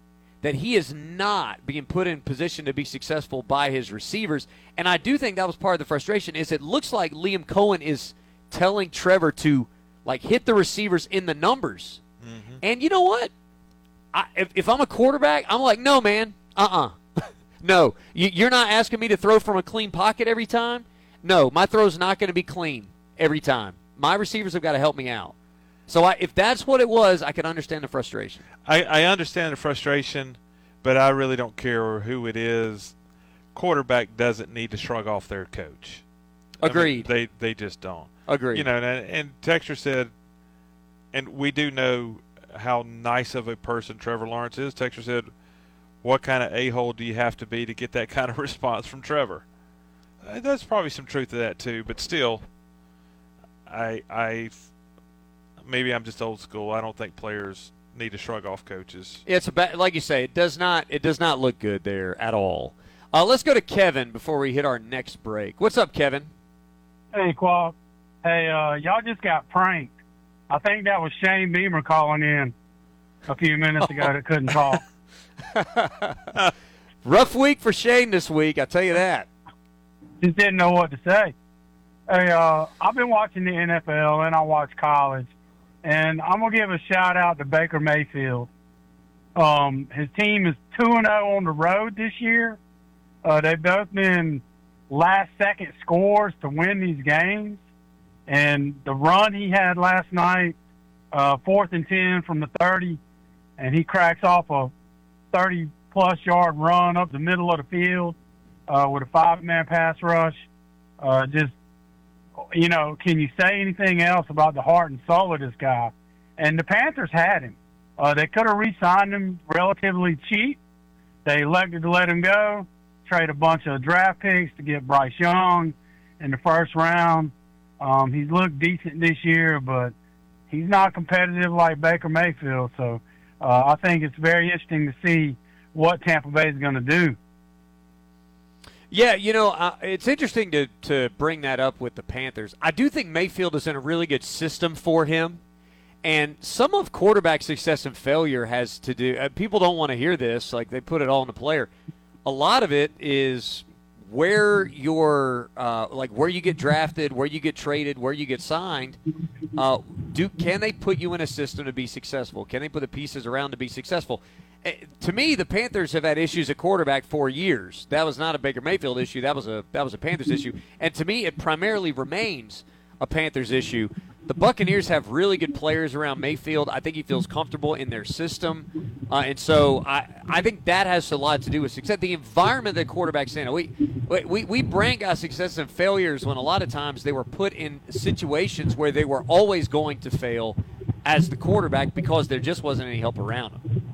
that he is not being put in position to be successful by his receivers. And I do think that was part of the frustration, is it looks like Liam Cohen is telling Trevor to, like, hit the receivers in the numbers. Mm-hmm. And you know what? I, if, if I'm a quarterback, I'm like, no, man, uh-uh. No, you, you're not asking me to throw from a clean pocket every time? No, my throw's not going to be clean every time. My receivers have got to help me out. So I, if that's what it was, I can understand the frustration. I, I understand the frustration, but I really don't care who it is. Quarterback doesn't need to shrug off their coach. Agreed. I mean, they they just don't. Agreed. You know, and, and Texter said, and we do know how nice of a person Trevor Lawrence is. Texter said, what kind of a-hole do you have to be to get that kind of response from Trevor? Uh, there's probably some truth to that too, but still, I I maybe I'm just old school. I don't think players need to shrug off coaches. It's a ba- like you say, it does not it does not look good there at all. Uh, let's go to Kevin before we hit our next break. What's up, Kevin? Hey, Quack. Hey, uh, y'all just got pranked. I think that was Shane Beamer calling in a few minutes ago that couldn't talk. Rough week for Shane this week, I tell you that. Just didn't know what to say. Hey, uh, I've been watching the N F L and I watch college, and I'm gonna give a shout out to Baker Mayfield. Um, his team is two and zero on the road this year. Uh, they've both been last second scores to win these games, and the run he had last night, uh, fourth and ten from the thirty, and he cracks off a thirty-plus yard run up the middle of the field uh, with a five-man pass rush. Uh, just, you know, can you say anything else about the heart and soul of this guy? And the Panthers had him. Uh, they could have re-signed him relatively cheap. They elected to let him go, trade a bunch of draft picks to get Bryce Young in the first round. Um, he's looked decent this year, but he's not competitive like Baker Mayfield, so Uh, I think it's very interesting to see what Tampa Bay is going to do. Yeah, you know, uh, it's interesting to, to bring that up with the Panthers. I do think Mayfield is in a really good system for him, and some of quarterback success and failure has to do uh, – people don't want to hear this, like they put it all on the player. A lot of it is where you're uh, – like where you get drafted, where you get traded, where you get signed. Uh, do can they put you in a system to be successful? Can they put the pieces around to be successful? Uh, to me, the Panthers have had issues at quarterback for years. That was not a Baker Mayfield issue. That was a that was a Panthers issue. And to me, it primarily remains a Panthers issue. The Buccaneers have really good players around Mayfield. I think he feels comfortable in their system. Uh, and so I, I think that has a lot to do with success. The environment that quarterbacks in. We, we, we brand guys success and failures when a lot of times they were put in situations where they were always going to fail as the quarterback because there just wasn't any help around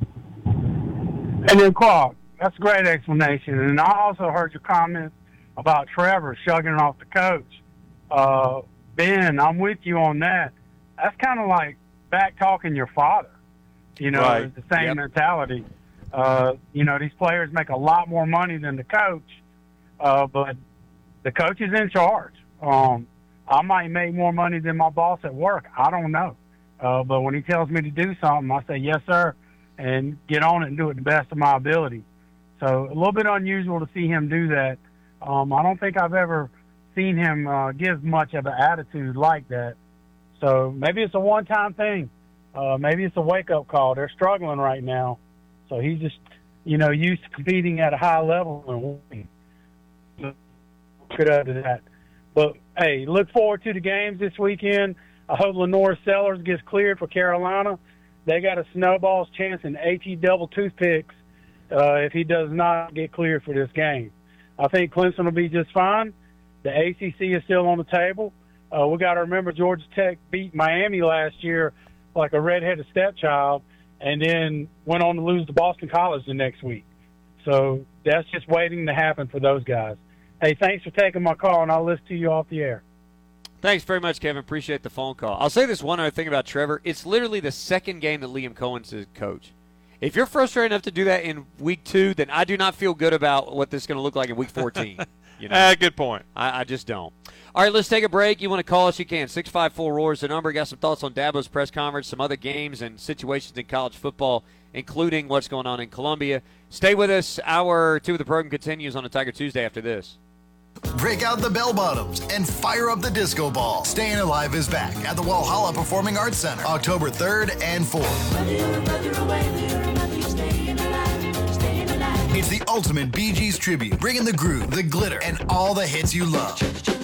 them. And then, Clark, that's a great explanation. And I also heard your comment about Trevor shrugging off the coach. Uh, Ben, I'm with you on that. That's kind of like back talking your father. You know, Right. it's the same Yep. mentality. Uh, you know, these players make a lot more money than the coach, uh, but the coach is in charge. Um, I might make more money than my boss at work. I don't know. Uh, but when he tells me to do something, I say, yes, sir, and get on it and do it the best of my ability. So a little bit unusual to see him do that. Um, I don't think I've ever seen him uh, give much of an attitude like that. So maybe it's a one-time thing. Uh, maybe it's a wake-up call. They're struggling right now. So he's just, you know, used to competing at a high level and winning. Good out of that. But, hey, look forward to the games this weekend. I hope Lenore Sellers gets cleared for Carolina. They got a snowball's chance in AT double toothpicks uh, if he does not get cleared for this game. I think Clemson will be just fine. The A C C is still on the table. Uh, we got to remember Georgia Tech beat Miami last year like a redheaded stepchild and then went on to lose to Boston College the next week. So that's just waiting to happen for those guys. Hey, thanks for taking my call, and I'll listen to you off the air. Thanks very much, Kevin. Appreciate the phone call. I'll say this one other thing about Trevor. It's literally the second game that Liam Cohen's his coach. If you're frustrated enough to do that in week two, then I do not feel good about what this is going to look like in week fourteen. You know? Ah, good point. I, I just don't. All right, let's take a break. You want to call us, you can. six five four roar is the number. Got some thoughts on Dabo's press conference, some other games and situations in college football, including what's going on in Columbia. Stay with us. Hour two of the program continues on a Tiger Tuesday after this. Break out the bell bottoms and fire up the disco ball. Staying Alive is back at the Walhalla Performing Arts Center, October third and fourth. It's the ultimate Bee Gees tribute, bringing the groove, the glitter, and all the hits you love.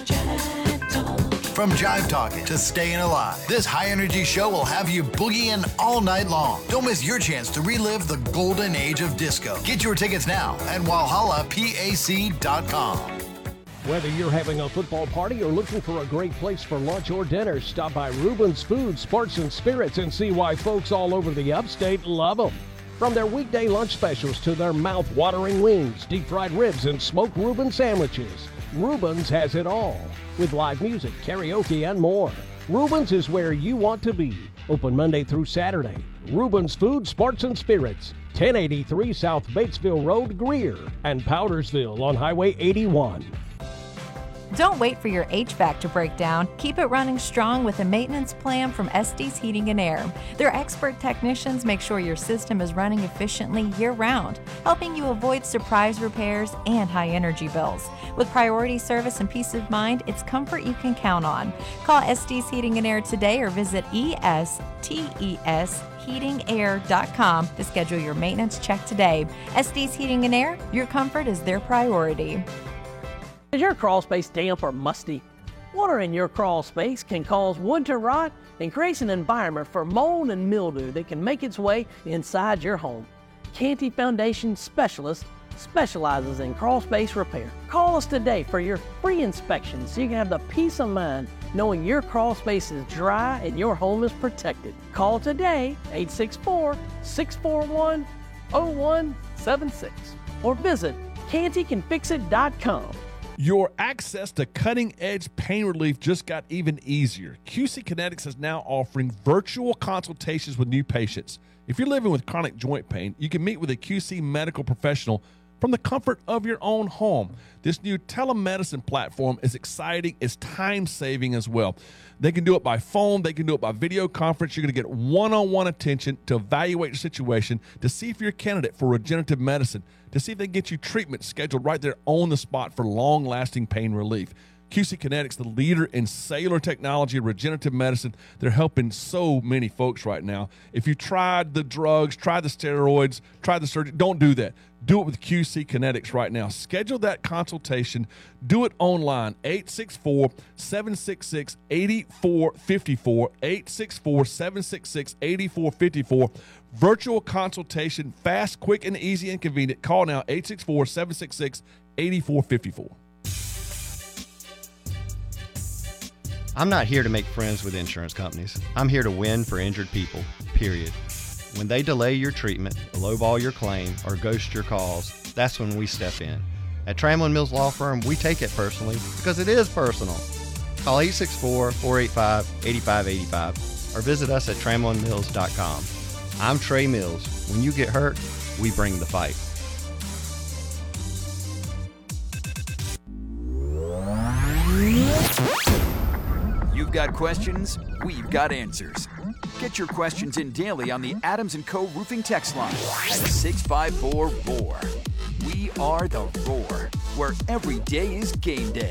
From Jive Talkin' to Stayin' Alive, this high-energy show will have you boogieing all night long. Don't miss your chance to relive the golden age of disco. Get your tickets now at walhalla pac dot com. Whether you're having a football party or looking for a great place for lunch or dinner, stop by Reuben's Food, Sports, and Spirits and see why folks all over the upstate love them. From their weekday lunch specials to their mouth-watering wings, deep-fried ribs, and smoked Reuben sandwiches, Reuben's has it all, with live music, karaoke, and more. Reuben's is where you want to be. Open Monday through Saturday. Reuben's Food, Sports, and Spirits, ten eighty-three South Batesville Road, Greer, and Powdersville on Highway eighty-one. Don't wait for your H V A C to break down. Keep it running strong with a maintenance plan from Estes Heating and Air. Their expert technicians make sure your system is running efficiently year-round, helping you avoid surprise repairs and high energy bills. With priority service and peace of mind, it's comfort you can count on. Call Estes Heating and Air today or visit E S T E S heating air dot com to schedule your maintenance check today. Estes Heating and Air, your comfort is their priority. Is your crawl space damp or musty? Water in your crawl space can cause wood to rot and creates an environment for mold and mildew that can make its way inside your home. Canty Foundation Specialist specializes in crawl space repair. Call us today for your free inspection so you can have the peace of mind knowing your crawl space is dry and your home is protected. Call today, eight six four, six four one, zero one seven six, or visit canty can fix it dot com. Your access to cutting-edge pain relief just got even easier. Q C Kinetics is now offering virtual consultations with new patients. If you're living with chronic joint pain, you can meet with a Q C medical professional from the comfort of your own home. This new telemedicine platform is exciting, it's time-saving as well. They can do it by phone, they can do it by video conference. You're going to get one-on-one attention to evaluate your situation, to see if you're a candidate for regenerative medicine, to see if they can get you treatment scheduled right there on the spot for long-lasting pain relief. Q C Kinetics, the leader in cellular technology and regenerative medicine, they're helping so many folks right now. If you tried the drugs, tried the steroids, tried the surgery, don't do that. Do it with Q C Kinetics right now. Schedule that consultation. Do it online, eight six four, seven six six, eight four five four, eight six four, seven six six, eight four five four. Virtual consultation, fast, quick, and easy and convenient. Call now, eight six four, seven six six, eight four five four. I'm not here to make friends with insurance companies. I'm here to win for injured people, period. When they delay your treatment, lowball your claim, or ghost your calls, that's when we step in. At Tramlin Mills Law Firm, we take it personally because it is personal. Call eight six four, four eight five, eight five eight five or visit us at tramlin mills dot com. I'm Trey Mills. When you get hurt, we bring the fight. You've got questions, we've got answers. Get your questions in daily on the Adams and Co. Roofing text line at six five four roar. We are the Roar, where every day is game day.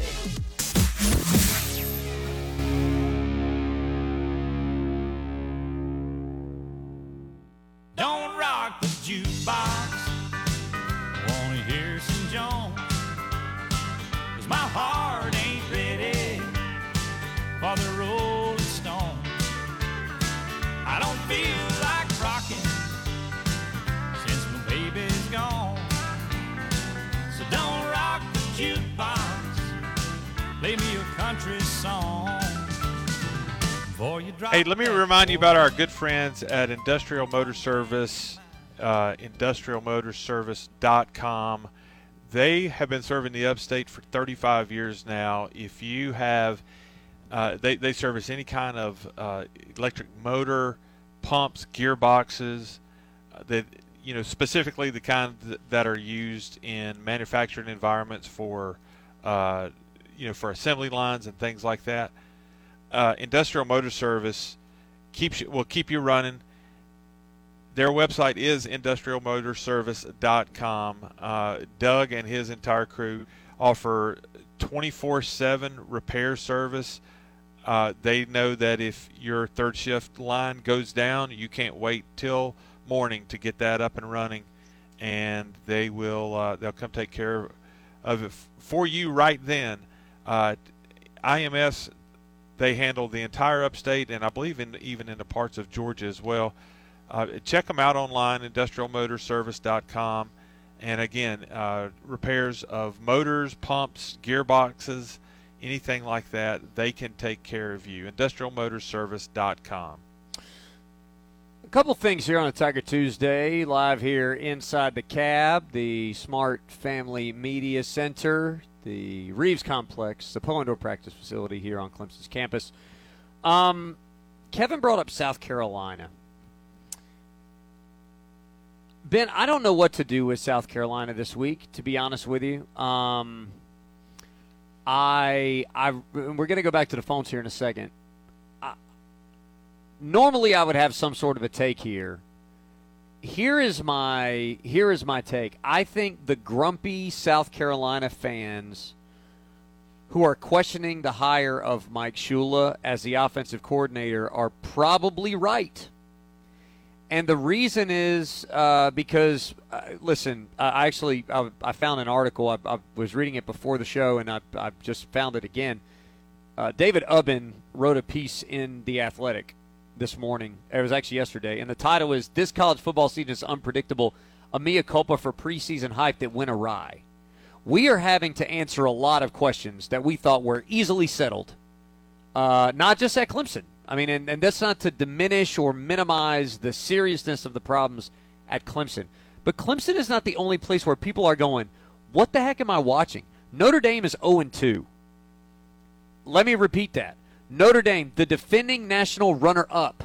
Don't rock the jukebox. Wanna hear some Jones? 'Cause my heart ain't ready for the Rolling Stone. I don't feel like rocking since my baby's gone. So don't rock the jukebox. Play me a country song. Before you drop Hey, let me remind you about our good friends at Industrial Motor Service, uh, industrial motor service dot com. They have been serving the upstate for thirty-five years now. If you have Uh, they, they service any kind of uh, electric motor, pumps, gearboxes, uh, that, you know, specifically the kind th- that are used in manufacturing environments for, uh, you know, for assembly lines and things like that. Uh, Industrial Motor Service keeps you, will keep you running. Their website is industrial motor service dot com. Uh, Doug and his entire crew offer twenty-four seven repair service. Uh, they know that if your third shift line goes down, you can't wait till morning to get that up and running, and they will uh, they'll come take care of it for you right then. Uh, I M S, they handle the entire upstate, and I believe in even in the parts of Georgia as well. Uh, check them out online, industrial motor service dot com. And again, uh, repairs of motors, pumps, gearboxes, anything like that, they can take care of you. industrial motor service dot com. A couple things here on a Tiger Tuesday, live here inside the cab, the Smart Family Media Center, the Reeves Complex, the Poe Indoor Practice Facility here on Clemson's campus. Um, Kevin brought up South Carolina. Ben, I don't know what to do with South Carolina this week, to be honest with you. Um, I, I, we're going to go back to the phones here in a second. I, normally, I would have some sort of a take here. Here is my, here is my take. I think the grumpy South Carolina fans who are questioning the hire of Mike Shula as the offensive coordinator are probably right. And the reason is uh, because, uh, listen, uh, I actually I, I found an article. I, I was reading it before the show, and I, I just found it again. Uh, David Ubben wrote a piece in The Athletic this morning. It was actually yesterday, and the title is, "This College Football Season is Unpredictable, a mea culpa for preseason hype that went awry." We are having to answer a lot of questions that we thought were easily settled, uh, not just at Clemson. I mean, and, and that's not to diminish or minimize the seriousness of the problems at Clemson. But Clemson is not the only place where people are going, what the heck am I watching? Notre Dame is oh and two. Let me repeat that. Notre Dame, the defending national runner-up,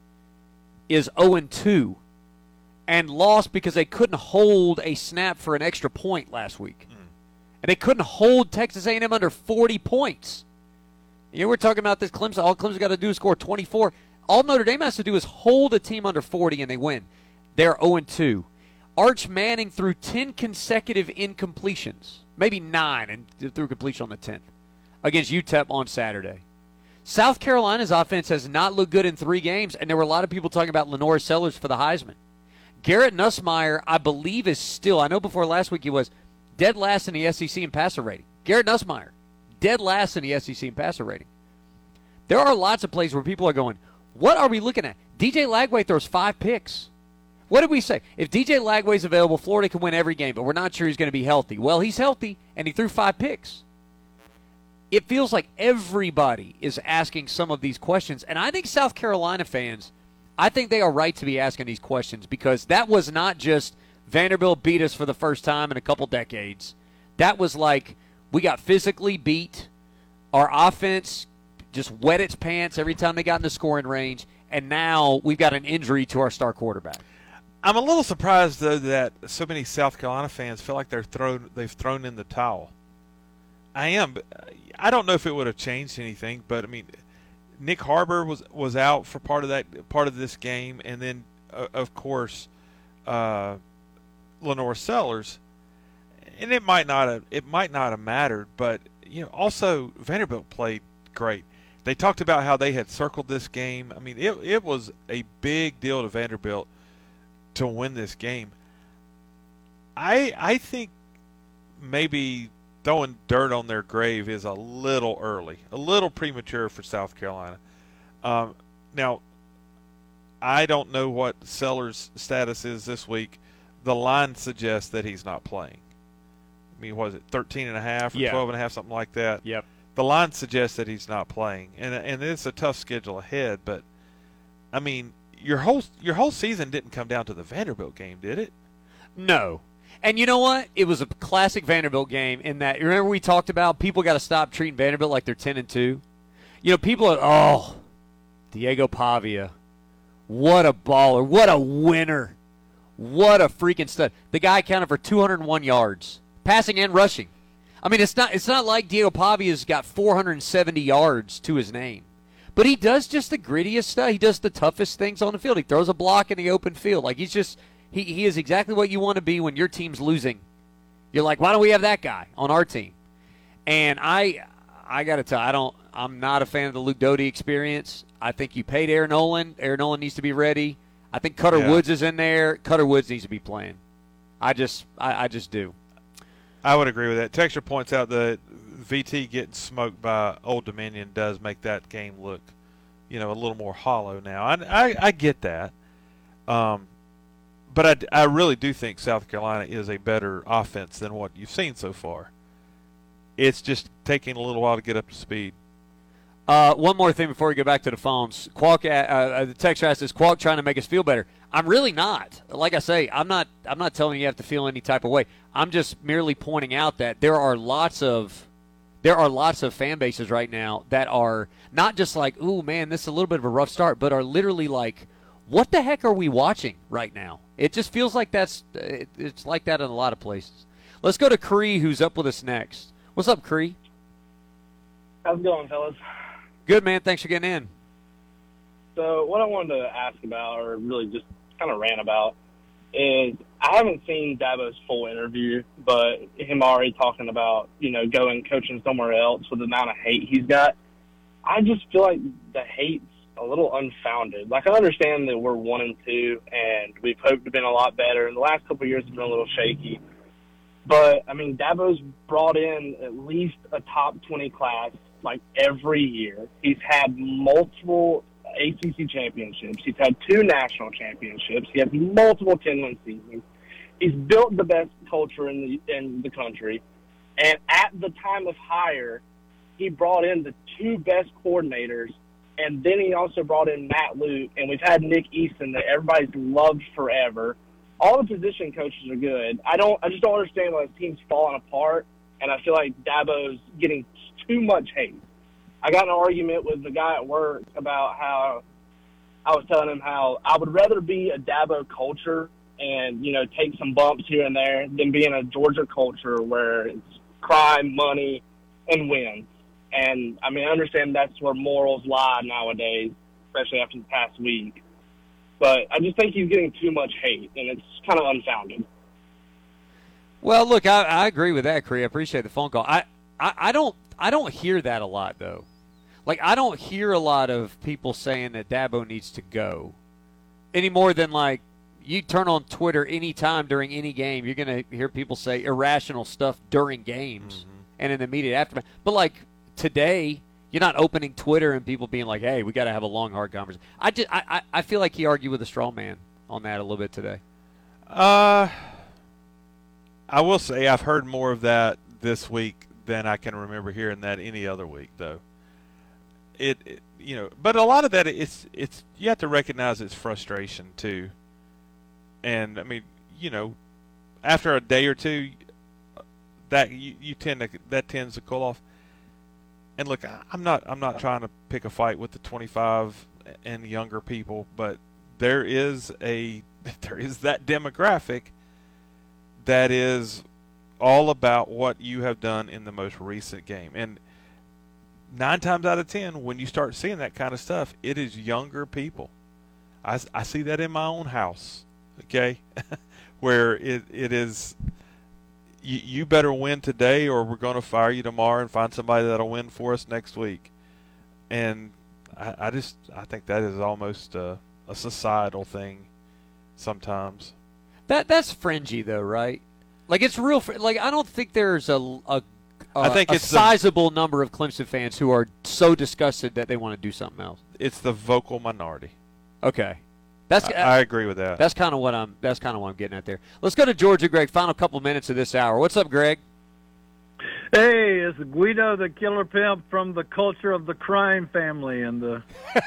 is oh and two and lost because they couldn't hold a snap for an extra point last week. Mm. And they couldn't hold Texas A and M under forty points. You know, we're talking about this Clemson. All Clemson got to do is score twenty-four. All Notre Dame has to do is hold a team under forty, and they win. They're oh and two. Arch Manning threw ten consecutive incompletions, maybe nine, and threw completion on the tenth, against U T E P on Saturday. South Carolina's offense has not looked good in three games, and there were a lot of people talking about Lenore Sellers for the Heisman. Garrett Nussmeier, I believe, is still, I know before last week he was, dead last in the S E C in passer rating. Garrett Nussmeier. Dead last in the S E C in passer rating. There are lots of plays where people are going, what are we looking at? D J Lagway throws five picks. What did we say? If D J Lagway's available, Florida can win every game, but we're not sure he's going to be healthy. Well, he's healthy, and he threw five picks. It feels like everybody is asking some of these questions, and I think South Carolina fans, I think they are right to be asking these questions because that was not just Vanderbilt beat us for the first time in a couple decades. That was like, we got physically beat. Our offense just wet its pants every time they got in the scoring range, and now we've got an injury to our star quarterback. I'm a little surprised, though, that so many South Carolina fans feel like they're thrown, they've thrown in the towel. I am. I don't know if it would have changed anything, but, I mean, Nick Harbor was, was out for part of that part of this game, and then, uh, of course, uh, Lenore Sellers. And it might not have it might not have mattered, but you know, also Vanderbilt played great. They talked about how they had circled this game. I mean, it it was a big deal to Vanderbilt to win this game. I I think maybe throwing dirt on their grave is a little early, a little premature for South Carolina. Um, now, I don't know what Sellers' status is this week. The line suggests that he's not playing. I mean, was it thirteen and a half or yeah. twelve and a half, something like that? Yep. The line suggests that he's not playing, and and it's a tough schedule ahead. But I mean, your whole your whole season didn't come down to the Vanderbilt game, did it? No. And you know what? It was a classic Vanderbilt game in that. Remember we talked about people got to stop treating Vanderbilt like they're ten and two. You know, people are oh, Diego Pavia, what a baller, what a winner, what a freaking stud. The guy accounted for two hundred one yards. Passing and rushing. I mean, it's not it's not like Diego Pavia's got four hundred seventy yards to his name. But he does just the grittiest stuff. He does the toughest things on the field. He throws a block in the open field. Like, he's just he, he is exactly what you want to be when your team's losing. You're like, why don't we have that guy on our team? And I I got to tell you, I don't I'm not a fan of the Luke Doty experience. I think you paid Aaron Nolan. Aaron Nolan needs to be ready. I think Cutter Yeah. Woods is in there. Cutter Woods needs to be playing. I just I, I just do. I would agree with that. Texture points out that V T getting smoked by Old Dominion does make that game look, you know, a little more hollow now. I, I, I get that. Um, but I, I really do think South Carolina is a better offense than what you've seen so far. It's just taking a little while to get up to speed. Uh, one more thing before we go back to the phones. Qualk, uh, uh, the texter asks, is Qualk trying to make us feel better? I'm really not. Like I say, I'm not. I'm not telling you you have to feel any type of way. I'm just merely pointing out that there are lots of there are lots of fan bases right now that are not just like, ooh man, this is a little bit of a rough start, but are literally like, what the heck are we watching right now? It just feels like that's it, it's like that in a lot of places. Let's go to Cree, who's up with us next. What's up, Cree? How's it going, fellas? Good, man. Thanks for getting in. So what I wanted to ask about, or really just kind of rant about, is I haven't seen Dabo's full interview, but him already talking about, you know, going coaching somewhere else with the amount of hate he's got. I just feel like the hate's a little unfounded. Like, I understand that we're one and two, and we've hoped to have been a lot better, and the last couple of years have been a little shaky. But, I mean, Dabo's brought in at least a top twenty class, like, every year. He's had multiple A C C championships. He's had two national championships. He has multiple ten-win seasons. He's built the best culture in the in the country. And at the time of hire, he brought in the two best coordinators, and then he also brought in Matt Luke, and we've had Nick Easton that everybody's loved forever. All the position coaches are good. I don't. I just don't understand why his team's falling apart, and I feel like Dabo's getting too much hate. I got in an argument with the guy at work about how I was telling him how I would rather be a Dabo culture and, you know, take some bumps here and there than be in a Georgia culture where it's crime, money, and wins. And, I mean, I understand that's where morals lie nowadays, especially after the past week. But I just think he's getting too much hate, and it's kind of unfounded. Well, look, I, I agree with that, Cree. I appreciate the phone call. I, I, I don't I don't hear that a lot, though. Like, I don't hear a lot of people saying that Dabo needs to go any more than, like, you turn on Twitter any time during any game, you're going to hear people say irrational stuff during games mm-hmm. and in the immediate aftermath. But, like, today, you're not opening Twitter and people being like, hey, we got to have a long, hard conversation. I, just, I, I feel like he argued with a straw man on that a little bit today. Uh, I will say I've heard more of that this week than I can remember hearing that any other week, though. It, it you know, but a lot of that, it's it's you have to recognize it's frustration too. And I mean, you know, after a day or two, that you, you tend to that tends to cool off. And look, I'm not I'm not trying to pick a fight with the twenty-five and younger people, but there is a there is that demographic that is all about what you have done in the most recent game. And nine times out of ten, when you start seeing that kind of stuff, it is younger people. I, I see that in my own house, okay, where it it is you, you better win today or we're going to fire you tomorrow and find somebody that'll win for us next week. And I, I just I think that is almost a, a societal thing sometimes. That That's fringy, though, right? Like, it's real. Like, I don't think there's a, a, a, I think a it's sizable the, number of Clemson fans who are so disgusted that they want to do something else. It's the vocal minority. Okay, that's I, I agree with that. That's kind of what I'm. That's kind of what I'm getting at there. Let's go to Georgia, Greg. Final couple minutes of this hour. What's up, Greg? Hey, it's Guido, the killer pimp from the culture of the crime family, and the.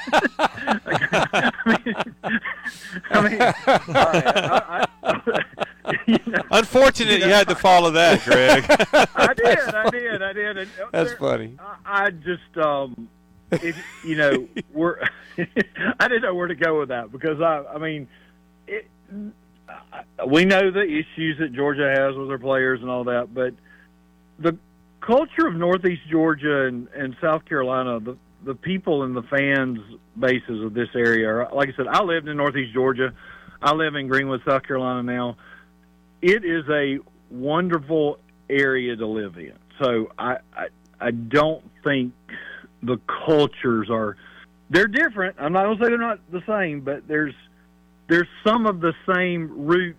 I mean, I mean I, I, you know, unfortunate you, know, you had to follow that, Greg. I did, I did, I did. And That's there, funny. I, I just, um, it, you know, we're. I didn't know where to go with that because I, I mean, it, I, we know the issues that Georgia has with their players and all that, but the culture of Northeast Georgia and, and South Carolina, the the people and the fans bases of this area are, like I said, I lived in Northeast Georgia. I live in Greenwood, South Carolina now. It is a wonderful area to live in. So I, I, I don't think the cultures are, they're different. I'm not going to say they're not the same, but there's, there's some of the same roots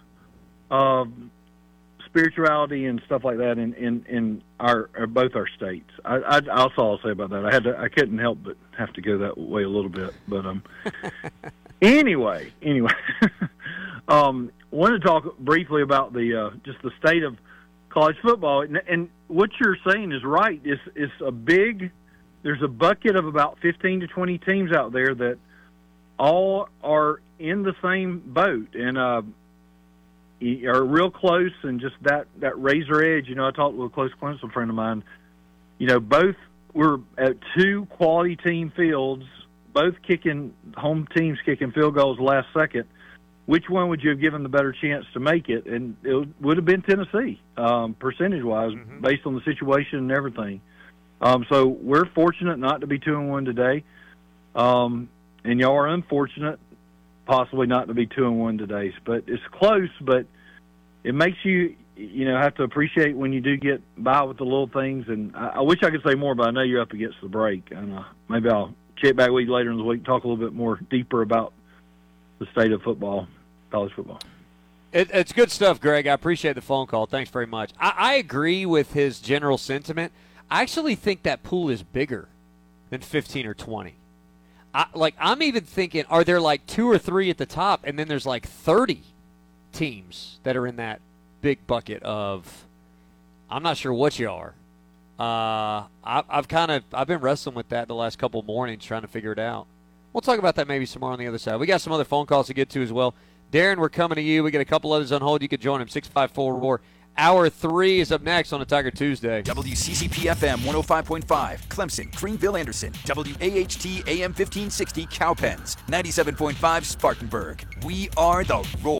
of spirituality and stuff like that in, in, in our, or both our states. I, I, that's all I'll say about that. I had to, I couldn't help but have to go that way a little bit, but, um, anyway, anyway, um, wanted to talk briefly about the, uh, just the state of college football. And, and what you're saying is right. It's, it's a big, there's a bucket of about fifteen to twenty teams out there that all are in the same boat. And, uh, are real close, and just that, that razor edge. You know, I talked with a close Clemson friend of mine. You know, both were at two quality team fields, both kicking, home teams kicking field goals last second. Which one would you have given the better chance to make it? And it would have been Tennessee, um, percentage-wise, mm-hmm. based on the situation and everything. Um, so we're fortunate not to be two and one today, um, and y'all are unfortunate possibly not to be two and one today. But it's close, but it makes you, you know, have to appreciate when you do get by with the little things. And I, I wish I could say more, but I know you're up against the break. And uh, maybe I'll check back with you later in the week and talk a little bit more deeper about the state of football, college football. It, it's good stuff, Greg. I appreciate the phone call. Thanks very much. I, I agree with his general sentiment. I actually think that pool is bigger than fifteen or twenty. I, like, I'm even thinking, are there like two or three at the top, and then there's like thirty teams that are in that big bucket of, I'm not sure what you are. Uh, I, I've kind of, I've been wrestling with that the last couple of mornings trying to figure it out. We'll talk about that maybe some more on the other side. We got some other phone calls to get to as well. Darren, we're coming to you. We got a couple others on hold. You could join him, six five four, R O A R. Hour three is up next on a Tiger Tuesday. W C C P F M one oh five point five, Clemson, Greenville, Anderson. W A H T A M fifteen sixty, Cowpens. ninety-seven point five, Spartanburg. We are the Roar.